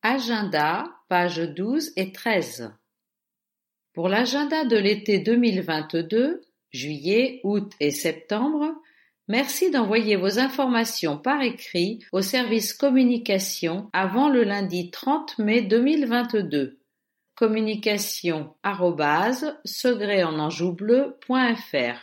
Agenda, pages 12 et 13. Pour l'agenda de l'été 2022, juillet, août et septembre, merci d'envoyer vos informations par écrit au service communication avant le lundi 30 mai 2022. communication@segretenanjoubleu.fr.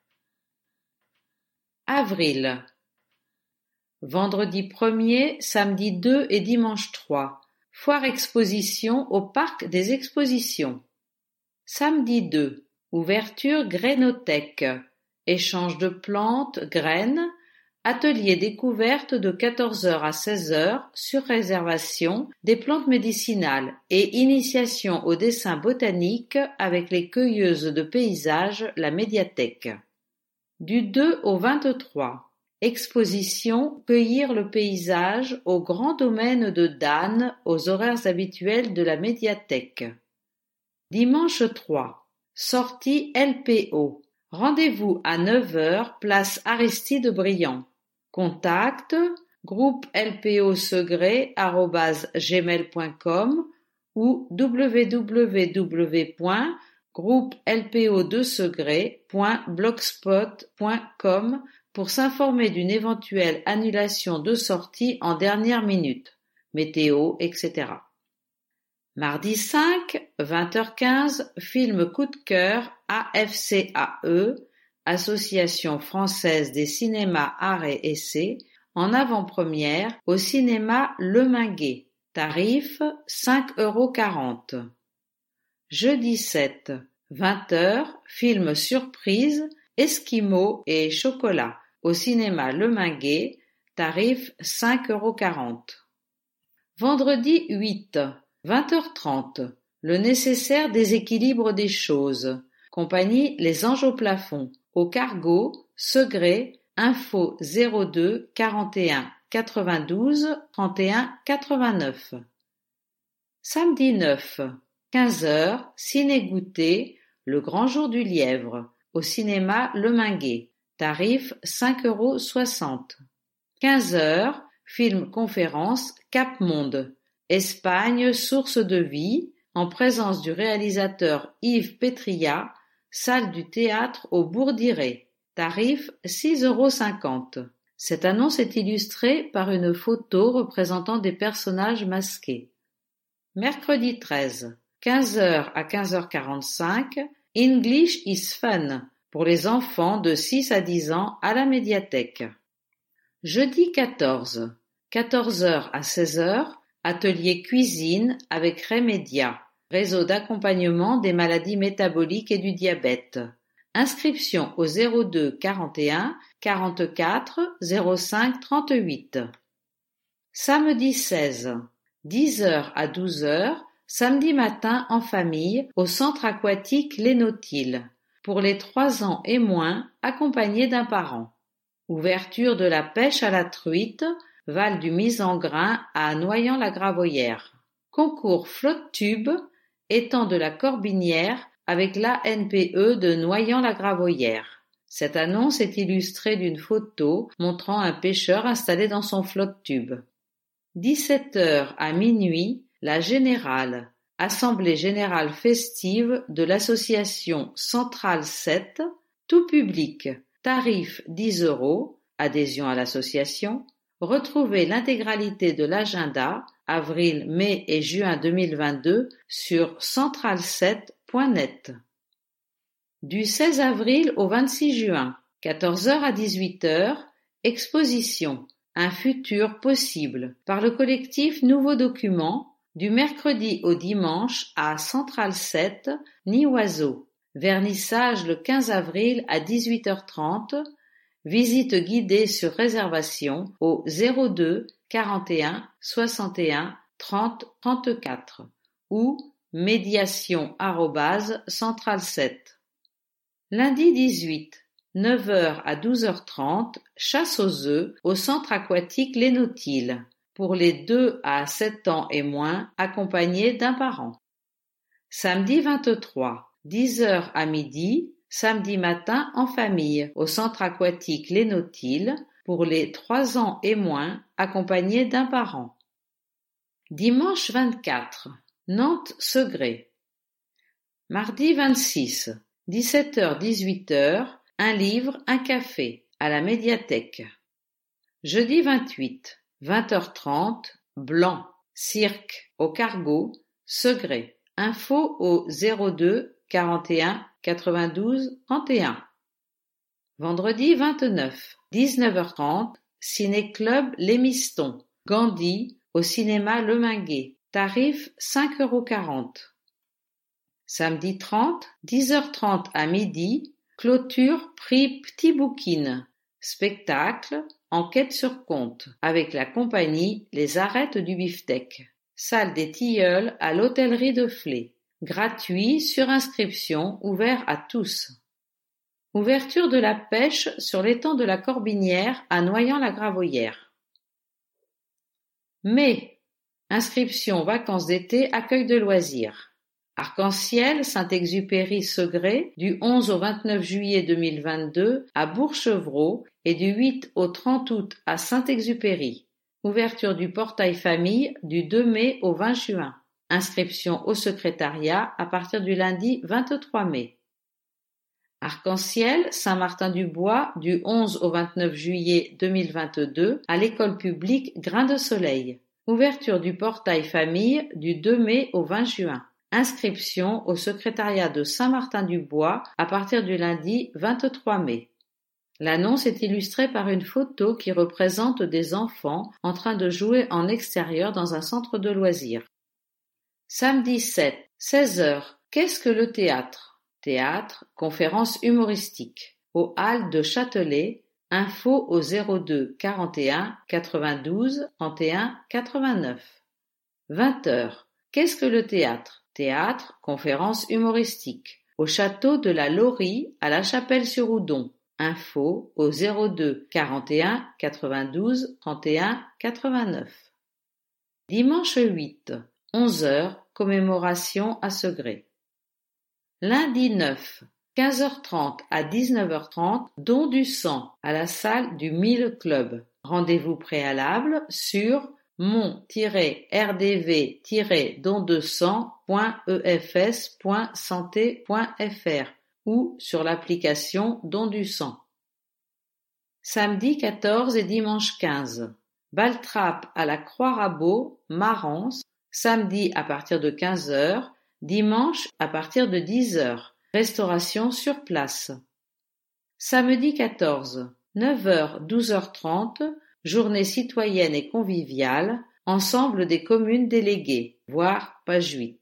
Avril. Vendredi 1er, samedi 2 et dimanche 3. Foire exposition au Parc des Expositions. Samedi 2. Ouverture Grainothèque. Échange de plantes, graines. Atelier découverte de 14h à 16h sur réservation des plantes médicinales et initiation au dessin botanique avec les cueilleuses de paysages, la médiathèque. Du 2 au 23. Exposition Cueillir le paysage au grand domaine de Danne aux horaires habituels de la médiathèque. Dimanche 3. Sortie LPO. Rendez-vous à 9h, place Aristide Briand. Contact groupe lposegret@gmail.com ou www.groupe-lpo2segret.blogspot.com pour s'informer d'une éventuelle annulation de sortie en dernière minute, météo, etc. Mardi 5, 20h15, film coup de cœur AFCAE, Association française des cinémas arts et essais, en avant-première au cinéma Le Minguet, tarif 5,40 €. Jeudi 7, 20h, film surprise Esquimaux et chocolat au cinéma Le Minguet, tarif 5,40 €. Vendredi 8, 20h30, le nécessaire déséquilibre des choses, compagnie Les Anges au plafond, au Cargo, Segré, info 02 41 92 31 89. Samedi 9, 15h, ciné-goûter, Le Grand Jour du Lièvre, au cinéma Le Minguet, tarif 5,60 €. 15h, film-conférence Cap Monde, Espagne, source de vie, en présence du réalisateur Yves Pétria, salle du théâtre au Bourg-d'Iré, tarif 6,50 €. Cette annonce est illustrée par une photo représentant des personnages masqués. Mercredi 13, 15h à 15h45, English is Fun, pour les enfants de 6 à 10 ans à la médiathèque. Jeudi 14, 14h à 16h, atelier cuisine avec Remedia, réseau d'accompagnement des maladies métaboliques et du diabète. Inscription au 02 41 44 05 38. Samedi 16, 10h à 12h, samedi matin en famille au centre aquatique Les Nautiles, pour les 3 ans et moins, accompagnés d'un parent. Ouverture de la pêche à la truite, Val du Mise-en-Grain à Noyant-la-Gravoyère. Concours flotte-tube, étang de la Corbinière avec l'ANPE de Noyant-la-Gravoyère. Cette annonce est illustrée d'une photo montrant un pêcheur installé dans son flotte-tube. 17h à minuit, la Générale, assemblée générale festive de l'association Centrale 7, tout public, tarif 10 €, adhésion à l'association. Retrouvez l'intégralité de l'agenda, avril, mai et juin 2022 sur centrale7.net. Du 16 avril au 26 juin, 14h à 18h, exposition Un futur possible par le collectif Nouveaux Documents, du mercredi au dimanche à Centrale 7, Nid-Oiseau. Vernissage le 15 avril à 18h30, visite guidée sur réservation au 02 41 61 30 34 ou médiation@centrale7. Lundi 18, 9h à 12h30, chasse aux œufs au centre aquatique Les Nautiles, pour les 2 à 7 ans et moins, accompagnés d'un parent. Samedi 23, 10h à midi, samedi matin en famille au centre aquatique Les Nautiles pour les 3 ans et moins, accompagnés d'un parent. Dimanche 24, Nantes-Segré. Mardi 26, 17h-18h, un livre, un café, à la médiathèque. Jeudi 28, 20h30, Blanc, cirque, au Cargo, Segré. Info au 02 41 92 31. Vendredi 29, 19h30, Ciné-Club L'Émiston, Gandhi, au cinéma Le Minguet. Tarif 5,40 €. Samedi 30, 10h30 à midi, clôture prix Petit Bouquin. Spectacle, enquête sur compte, avec la compagnie Les Arêtes du Biftec. Salle des Tilleuls à l'hôtellerie de Flé. Gratuit, sur inscription, ouvert à tous. Ouverture de la pêche sur l'étang de la Corbinière à Noyant-la-Gravoyère. Mai. Inscription vacances d'été, accueil de loisirs. Arc-en-Ciel, Saint-Exupéry, Segré, du 11 au 29 juillet 2022 à Bourg-Chevreau et du 8 au 30 août à Saint-Exupéry. Ouverture du portail famille du 2 mai au 20 juin. Inscription au secrétariat à partir du lundi 23 mai. Arc-en-Ciel, Saint-Martin-du-Bois, du 11 au 29 juillet 2022 à l'école publique Grain de Soleil. Ouverture du portail famille du 2 mai au 20 juin. Inscription au secrétariat de Saint-Martin-du-Bois à partir du lundi 23 mai. L'annonce est illustrée par une photo qui représente des enfants en train de jouer en extérieur dans un centre de loisirs. Samedi 7, 16h. Qu'est-ce que le théâtre? Théâtre, conférence humoristique. Aux Halles de Châtelet, info au 02 41 92 31 89. 20h. Qu'est-ce que le théâtre? Théâtre, conférence humoristique. Au château de la Laurie à La Chapelle-sur-Oudon. Info au 02 41 92 31 89. Dimanche 8, 11h, commémoration à Segré. Lundi 9, 15h30 à 19h30, don du sang à la salle du 1000 Club. Rendez-vous préalable sur mon-rdv-dondesang.efs.santé.fr ou sur l'application Don du sang. Samedi 14 et dimanche 15. Baltrap à la Croix-Rabot, Marans, samedi à partir de 15h, dimanche à partir de 10h. Restauration sur place. Samedi 14, 9h, 12h30, journée citoyenne et conviviale, ensemble des communes déléguées, voire page 8.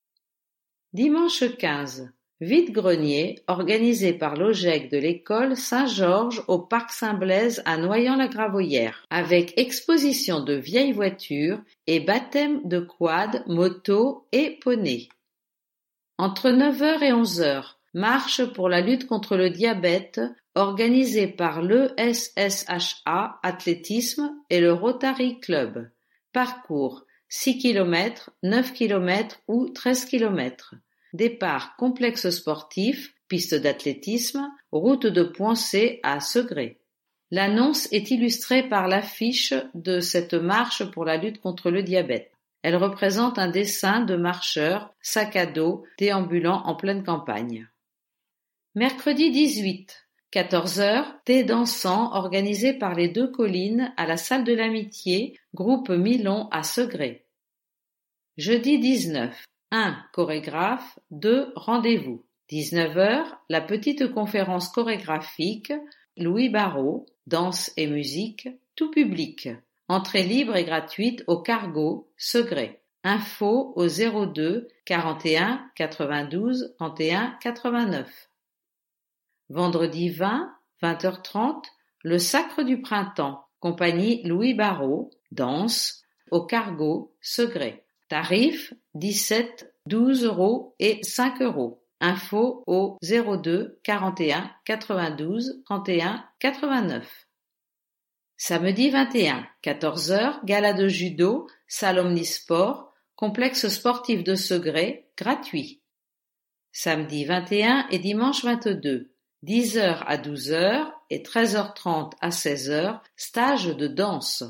Dimanche 15, vide-grenier organisé par l'OGEC de l'école Saint-Georges au parc Saint-Blaise à Noyant-la-Gravoyère, avec exposition de vieilles voitures et baptême de quad, moto et poney. Entre 9h et 11h, marche pour la lutte contre le diabète organisée par l'ESSHA Athlétisme et le Rotary Club. Parcours 6 km, 9 km ou 13 km. Départ complexe sportif, piste d'athlétisme, route de Poincé à Segré. L'annonce est illustrée par l'affiche de cette marche pour la lutte contre le diabète. Elle représente un dessin de marcheurs, sac à dos, déambulant en pleine campagne. Mercredi 18, 14h, thé dansant organisé par les Deux Collines à la salle de l'Amitié, groupe Milon à Segré. Jeudi 19, 1. Chorégraphe, 2. Rendez-vous. 19h, la petite conférence chorégraphique, Louis Barrault, danse et musique, tout public. Entrée libre et gratuite au Cargo, Segré. Info au 02 41 92 31 89. Vendredi 20, 20h30, le Sacre du Printemps, compagnie Louis Barrault, danse, au Cargo, Segré. Tarif 17, 12 € et 5 €. Info au 02 41 92 31 89. Samedi 21, 14h, gala de judo, salle omnisport, complexe sportif de Segré, gratuit. Samedi 21 et dimanche 22, 10h à 12h et 13h30 à 16h, stage de danse.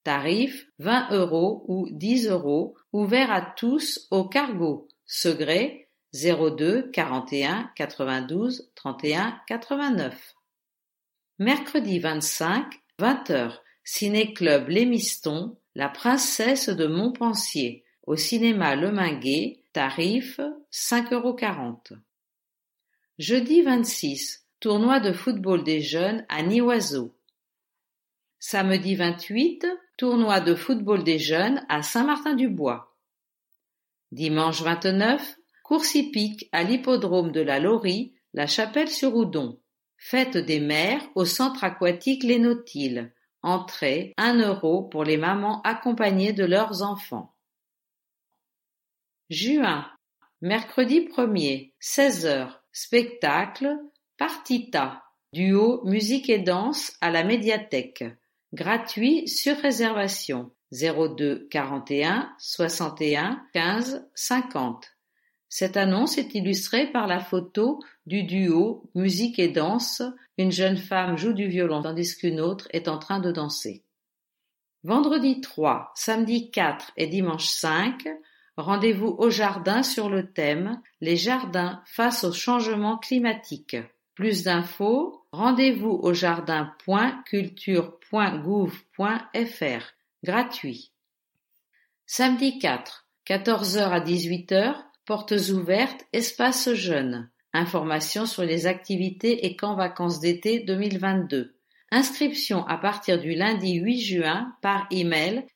tarif 20 € ou 10 €, ouvert à tous au cargo, Segré 02 41 92 31 89. Mercredi 25, 20h, Ciné-Club Les Mistons, La Princesse de Montpensier, au cinéma Le Minguet, tarif 5,40 €. Jeudi 26, tournoi de football des jeunes à Nivoiseau. Samedi 28, tournoi de football des jeunes à Saint-Martin-du-Bois. Dimanche 29, course hippique à l'hippodrome de la Laurie, La Chapelle-sur-Oudon. Fête des mères au centre aquatique Les Nautiles. Entrée 1 € pour les mamans accompagnées de leurs enfants. Juin, mercredi 1er, 16h, spectacle Partita, duo musique et danse à la médiathèque. Gratuit sur réservation 02 41 61 15 50. Cette annonce est illustrée par la photo du duo musique et danse. Une jeune femme joue du violon tandis qu'une autre est en train de danser. Vendredi 3, samedi 4 et dimanche 5, rendez-vous au jardin sur le thème « Les jardins face au changement climatique ». Plus d'infos, rendez-vous au jardin.culture.gouv.fr. Gratuit. Samedi 4, 14h à 18h, portes ouvertes, espace jeunes. Informations sur les activités et camps vacances d'été 2022. Inscription à partir du lundi 8 juin par email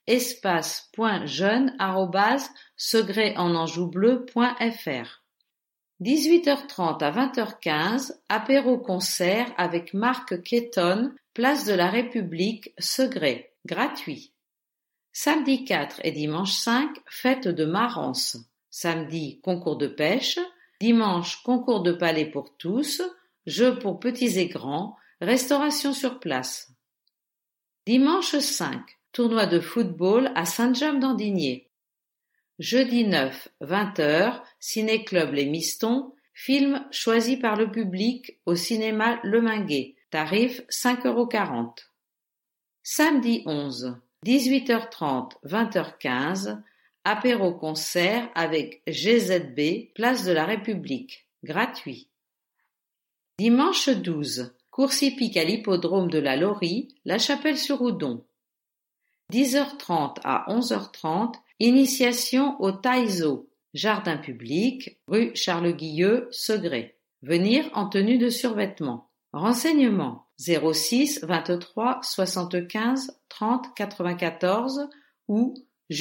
espace.jeune@segréenanjoubleu.fr. 18h30 à 20h15, apéro-concert avec Marc Quétonne, place de la République, Segré, gratuit. Samedi 4 et dimanche 5, fête de Marance. Samedi, concours de pêche. Dimanche, concours de palais pour tous. Jeux pour petits et grands. Restauration sur place. Dimanche 5, tournoi de football à Saint-James-d'Andigné. Jeudi 9, 20h, Ciné-Club Les Mistons, film choisi par le public au cinéma Le Minguet, tarif 5,40 €. Samedi 11, 18h30, 20h15, apéro-concert avec GZB, place de la République, gratuit. Dimanche 12, course hippique à l'hippodrome de la Laurie, La Chapelle-sur-Oudon. 10h30 à 11h30, initiation au Taïzo, jardin public, rue Charles-Guilleux, Segré. Venir en tenue de survêtement. Renseignements 06 23 75 30 94 ou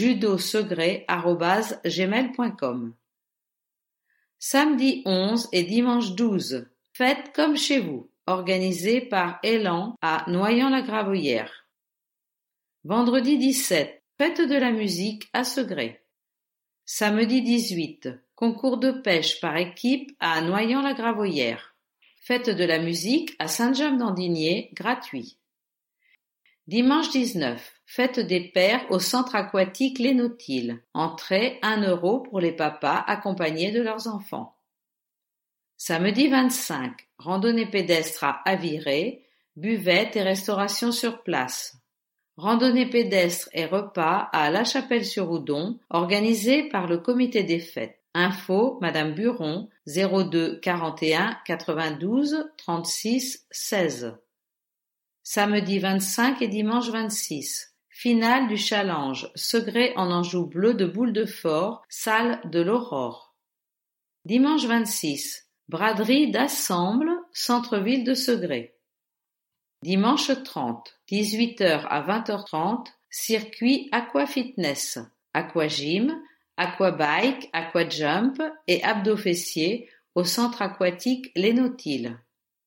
judosegré@gmail.com. Samedi 11 et dimanche 12, fête comme chez vous, organisée par Élan à Noyant-la-Gravoyère. Vendredi 17, fête de la musique à Segré. Samedi 18, concours de pêche par équipe à Noyant-la-Gravoyère. Fête de la musique à Saint-James-d'Andigné, gratuit. Dimanche 19, fête des pères au centre aquatique Les Nautiles. Entrée 1 € pour les papas accompagnés de leurs enfants. Samedi 25, randonnée pédestre à Aviré, buvette et restauration sur place. Randonnée pédestre et repas à La Chapelle-sur-Oudon, organisée par le comité des fêtes. Info, Madame Buron, 02 41 92 36 16. Samedi 25 et dimanche 26. Finale du challenge Segré en Anjou bleu de Boule-de-Fort, salle de l'Aurore. Dimanche 26. Braderie d'Assemble, centre-ville de Segré. Dimanche 30, 18h à 20h30, circuit aquafitness, aquagym, aquabike, aquajump et abdos fessiers au centre aquatique Les Nautiles.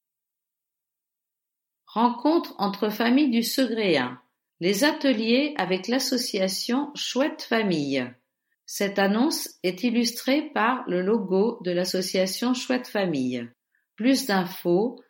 Rencontre entre familles du Segréen. Les ateliers avec l'association Chouette Famille. Cette annonce est illustrée par le logo de l'association Chouette Famille. Plus d'infos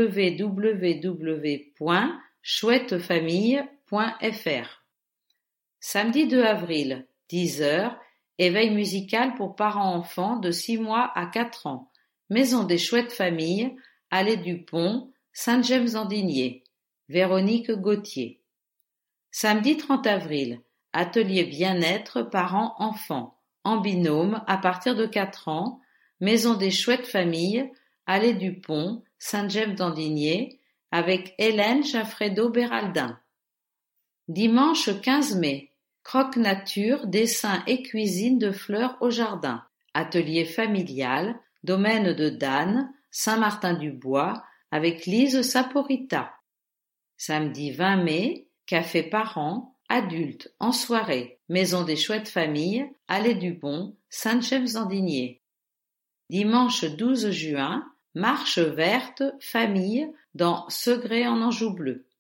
www.chouettefamille.fr. Samedi 2 avril, 10h, éveil musical pour parents-enfants de 6 mois à 4 ans. Maison des Chouettes Familles, allée du Pont, Saint-James-d'Andigné. Véronique Gauthier. Samedi 30 avril, atelier bien-être parents-enfants, en binôme à partir de 4 ans, Maison des chouettes familles, Allée du Pont, Sainte-Gemme-d'Andigné, avec Hélène Jaffredo-Béraldin. Dimanche 15 mai, croque-nature, dessin et cuisine de fleurs au jardin, atelier familial, domaine de Danne, Saint-Martin-du-Bois, avec Lise Saporita. Samedi 20 mai, café parents, adultes, en soirée, Maison des chouettes familles, Allée du Pont, Sainte-Gemme-d'Andigné. Dimanche 12 juin, marche verte, famille, dans Segré en Anjou bleu.